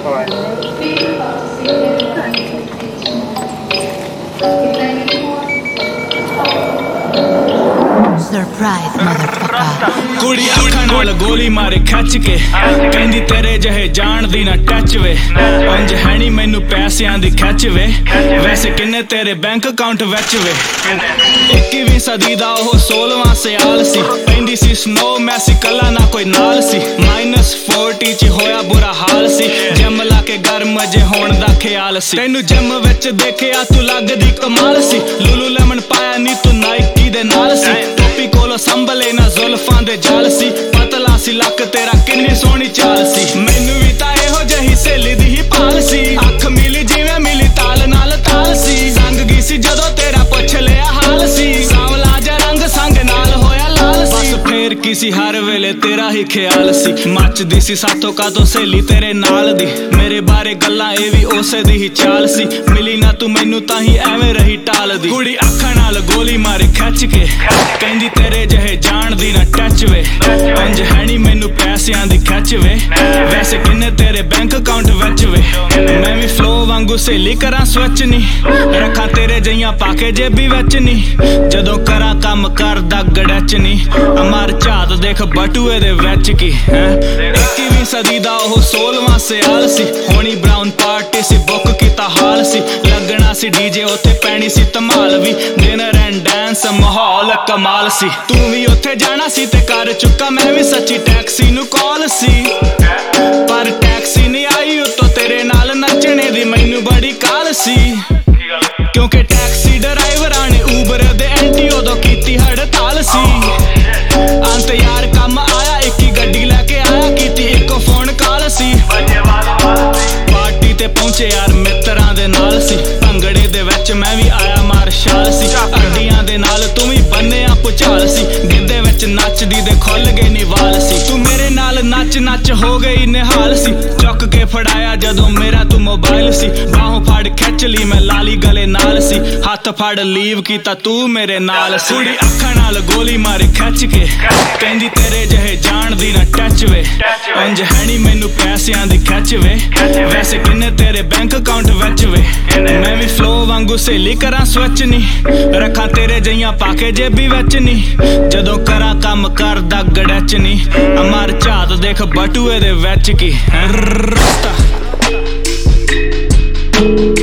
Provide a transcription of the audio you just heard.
Surprise, motherfucker. ਕੁੜੀ ਅੱਖਾਂ ਨਾਲ ਗੋਲੀ ਮਾਰੇ ਖੱਚ ਕੇ ਕਹਿੰਦੀ ਤੇਰੇ ਜਿਹੇ ਜਾਣਦੀ ਨਾ ਟੱਚ ਵੇ ਇੰਜ ਹੈ ਨੀ ਮੈਨੂੰ ਪੈਸਿਆਂ ਦੀ ਖਿੱਚ ਵੇ ਵੈਸੇ ਕਿੰਨੇ ਤੇਰੇ ਬੈਂਕ ਅਕਾਊਂਟ ਵਿੱਚ ਵੇ 21ਵੀਂ ਸਦੀ ਦਾ ਉਹ 16ਵਾਂ ਸਿਆਲ ਸੀ ਪੈਂਦੀ ਸੀ ਸਨੋ ਮੈਂ ਸੀ ਕੱਲਾ ਨਾ ਕੋਈ ਨਾਲ ਸੀ -40 ਚ ਹੋਇਆ ਬੁਰਾ ਹਾਲ ਸੀ ਜਿਮ ਲਾ ਕੇ ਗਰਮ ਅਜੇ ਹੋਣ ਦਾ ਖਿਆਲ ਸੀ ਤੈਨੂੰ ਜਿਮ ਵਿੱਚ ਦੇਖਿਆ ਤੂੰ ਲੱਗਦੀ ਕਮਾਲ ਸੀ ਲੂਲੂ ਲੈਮਨ ਪਾਇਆ ਨੀ ਤੂੰ ਨਾਈਕੀ ਦੇ ਨਾਲ ਸੀ ਟੋਪੀ ਕੋਲੋਂ ਸੰਭਲੇ ਨਾ ਜ਼ੁਲਫਾਂ ਦੇ ਜਾਲ ਸੀ ਪਤਲਾ ਸੀ ਲੱਕ ਤੇਰਾ ਕਿੰਨੀ ਸੋਹਣੀ ਚਾਲ ਸੀ ਮੈਨੂੰ ਵੀ ਤਾਂ ਇਹੋ ਜਿਹੀ ਸਹੇਲੀ ਦੀ ਹੀ ਭਾਲ ਸੀ ਅੱਖ ਮਿਲੀ ਜਿਵੇਂ ਮਿਲੀ ਤਾਲ ਨਾਲ ਤਾਲ ਸੀ ਸੰਗ ਗਈ ਸੀ ਜਦੋਂ ਤੇਰਾ ਪੁੱਛ ਲਿਆ ਹਾਲ ਸੀ ਸਾਵਲਾ ਜਿਹਾ ਰੰਗ ਸੰਗ ਨਾਲ ਹੋਇਆ ਲਾਲ ਸੀ ਬਸ ਫੇਰ ਕੀ ਸੀ ਹਰ ਵੇਲੇ ਤੇਰਾ ਹੀ ਖਿਆਲ ਸੀ ਮੱਚਦੀ ਸੀ ਸਾਥੋਂ ਕਾਤੋਂ ਸਹੇਲੀ ਤੇਰੇ ਨਾਲ ਦੀ ਮੇਰੇ ਬਾਰੇ ਗੱਲਾਂ ਇਹ ਵੀ ਉਸੇ ਦੀ ਹੀ ਚਾਲ ਸੀ ਮਿਲੀ ਨਾ ਤੂੰ ਮੈਨੂੰ ਤਾਂ ਹੀ ਐਵੇਂ ਰਹੀ ਟਾਲਦੀ ਕੁੜੀ ਅੱਖਾਂ ਨਾਲ ਗੋਲੀ ਮਾਰੇ ਖਿੱਚ ਕੇ ਕਹਿੰਦੀ ਤੇਰੇ ਜਿਹੇ ਜਾਣਦੀ ਨਾ ਟੱਚ ਵੇ ਇੰਜ ਹੈ ਨੀ ਮੈਨੂੰ ਪੈਸਿਆਂ ਦੀ ਖਿੱਚ ਵੇ ਵੈਸੇ ਕਿੰਨੇ ਤੇਰੇ ਬੈਂਕ ਅਕਾਊਂਟ ਵਿੱਚ ਵੇ ਮੈਂ ਵੀ ਫਲੋ ਵਾਂਗੂ ਸਹੇਲੀ ਕਰਾਂ ਸਵਿਚ ਨੀ ਰੱਖਾਂ ਤੇਰੇ ਜਈਆਂ ਪਾ ਕੇ ਜੇਬੀ ਵਿੱਚ ਨੀ ਜਦੋਂ ਕਰਾਂ ਕੰਮ ਕਰਦਾ ਗੜਚ ਨੀ ਅਮਰ ਝਾਤ ਦੇਖ ਬਟੂਏ ਦੇ ਵਿੱਚ ਕੀ 21ਵੀਂ ਸਦੀ ਦਾ ਉਹ 16ਵਾਂ ਸਿਆਲ ਸੀ ਹੋਣੀ ਬਰਾਊਨ ਪਾਰਟੀ ਸੀ ਬੁੱਕ ਕੀਤਾ ਹਾਲ ਸੀ ਲੱਗਣਾ ਸੀ ਡੀਜੇ ਉੱਥੇ ਪੈਣੀ ਸੀ ਧਮਾਲ ਵੀ ਡਿਨਰ ਐਂਡ ਡਾਂਸ ਮਾਹੌਲ ਕਮਾਲ ਸੀ ਤੂੰ ਵੀ ਉੱਥੇ ਜਾਣਾ ਸੀ ਤੇ ਕਰ ਚੁੱਕਾ ਮੈਂ ਵੀ ਸੱਚੀ ਟੈਕਸੀ ਨੂੰ ਕਾਲ ਸੀ ਪਰ ਟੈਕਸੀ ਨਹੀਂ ਆਈ ਉੱਤੋਂ ਤੇਰੇ ਨਾਲ ਨੱਚਣੇ ਦੀ ਮੈਨੂੰ ਬੜੀ ਕਾਲ ਸੀ ਕਿਉਂਕਿ ਟੈਕਸੀ ਡਰਾਈਵਰਾਂ ਨੇ ਊਬਰ ਦੇ ਐਂਟੀ ਉਦੋਂ ਕੀਤੀ ਹੜਤਾਲ ਸੀ ਅੰਤ ਯਾਰ ਕੰਮ ਆਇਆ ਇੱਕ ਹੀ ਗੱਡੀ ਲੈ ਕੇ ਆਇਆ ਕੀਤੀ ਇੱਕੋ ਫੋਨ ਕਾਲ ਸੀ ਪਾਰਟੀ ਤੇ ਪਹੁੰਚੇ ਯਾਰ ਮਿੱਤਰਾਂ ਦੇ ਨਾਲ ਸੀ ਭੰਗੜੇ ਦੇ ਵਿੱਚ ਮੈਂ ਵੀ ਆਇਆ ਮਾਰਸ਼ਾਲ ਸੀ ਅੱਡੀਆਂ ਦੇ ਨਾਲ ਤੂੰ ਵੀ ਬੰਨਿਆ ਭੁਚਾਲ ਸੀ ਗਿੱਧੇ ਵਿੱਚ ਨੱਚਦੀ ਦੇ ਖੁੱਲ ਗਏ ਨੀ ਵਾਲ ਸੀ ਤੂੰ ਮੇਰੇ ਨਾਲ ਨੱਚ ਹੋ ਗਈ ਨਿਹਾਲ ਸੀ ਚੁੱਕ ਕੇ ਫੜਾਇਆ ਜਦੋਂ ਮੇਰਾ ਤੂੰ ਮੋਬਾਈਲ ਸੀ ਬਾਹੋਂ ਫੜ ਖਿੱਚ ਲਈ ਮੈਂ ਲਾਲੀ ਗਲੇ ਨਾਲ ਸੀ ਹੱਥ ਫੜ ਲੀਵ ਕੀਤਾ ਤੂੰ ਮੇਰੇ ਨਾਲ ਸੀ ਕੁੜੀ ਅੱਖਾਂ ਨਾਲ ਗੋਲੀ ਮਾਰੇ ਖਿੱਚ ਕੇ ਕਹਿੰਦੀ ਤੇਰੇ ਜਿਹੇ ਜਾਣਦੀ ਨਾ ਟੱਚ ਵੇ ਇੰਜ ਹੈ ਨੀ ਮੈਨੂੰ ਪੈਸਿਆਂ ਦੀ ਖਿੱਚ ਵੇ ਵੈਸੇ ਕਿੰਨੇ ਤੇਰੇ ਬੈਂਕ ਅਕਾਊਂਟ ਵਿੱਚ ਵੇ ਮੈਂ ਵੀ ਫਲੋ ਵਾਂਗੂ ਸਹੇਲੀ ਕਰਾਂ ਸਵਿਚ ਨੀ ਰੱਖਾਂ ਤੇਰੇ ਜਈਆਂ ਪਾ ਕੇ ਜੇਬੀ ਵਿੱਚ ਨੀ ਜਦੋਂ ਕਰਾਂ ਕੰਮ ਕਰਦਾ ਗੜਚ ਨੀ ਅਮਰ ਝਾਤ ਦੇਖ ਬਟੂਏ ਦੇ ਵਿੱਚ ਕੀ